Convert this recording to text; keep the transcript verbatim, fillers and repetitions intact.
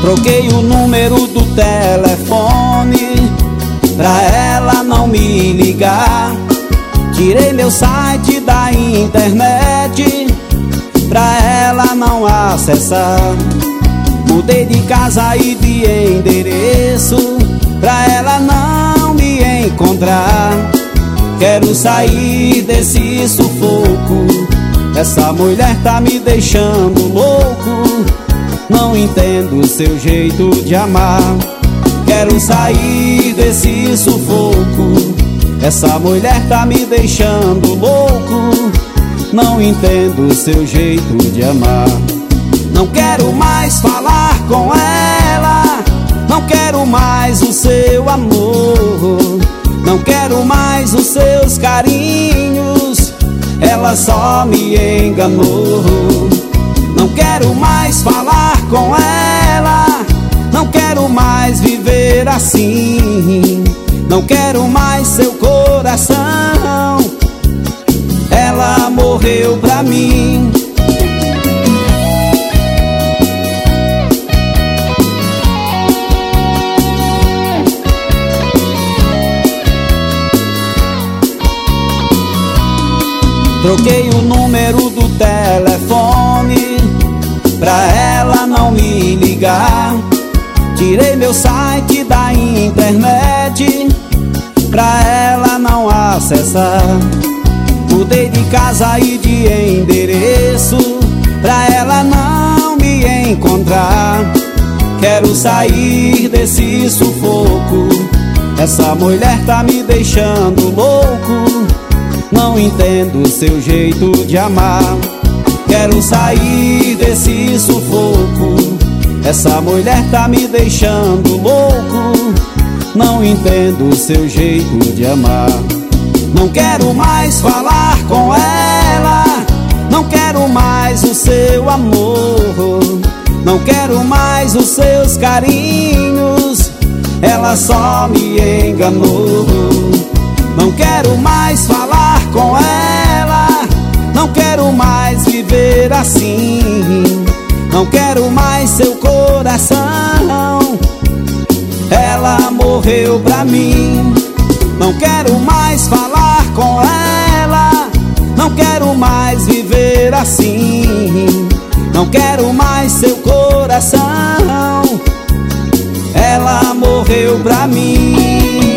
Troquei o número do telefone pra ela não me ligar. Tirei meu site da internet pra ela não acessar. Mudei de casa e de endereço pra ela não me encontrar. Quero sair desse sufoco, essa mulher tá me deixando louco. Não entendo o seu jeito de amar. Quero sair desse sufoco, essa mulher tá me deixando louco. Não entendo o seu jeito de amar. Não quero mais falar com ela, não quero mais o seu amor, não quero mais os seus carinhos, ela só me enganou. Não quero mais falar com ela, não quero mais viver assim, não quero mais seu coração, ela morreu pra mim. Troquei o número do telefone pra ela não me ligar. Tirei meu site da internet pra ela não acessar. Mudei de casa e de endereço pra ela não me encontrar. Quero sair desse sufoco, essa mulher tá me deixando louco. Não entendo o seu jeito de amar. Quero sair desse sufoco, essa mulher tá me deixando louco. Não entendo o seu jeito de amar. Não quero mais falar com ela, não quero mais o seu amor, não quero mais os seus carinhos, ela só me enganou. Não quero mais falar com ela, não quero mais viver assim, não quero mais seu coração, ela morreu pra mim. Não quero mais falar com ela, não quero mais viver assim, não quero mais seu coração, ela morreu pra mim.